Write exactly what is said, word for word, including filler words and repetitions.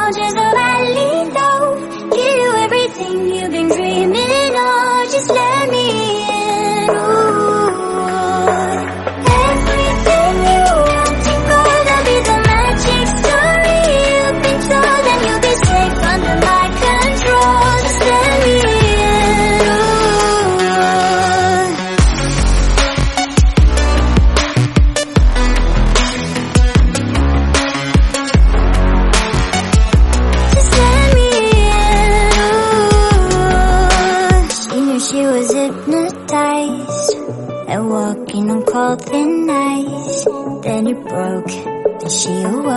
told you the valley low. Give you everything you've been dreaming of. Just let me in. Ooh. Everything you want and gold, I'll be the magic story you've been told, and you'll be safe under my control. Just let me in. Ooh. Just let me in. Ooh. She knew she was hypnotized and walking on cold thin ice. Then it broke and she awoke.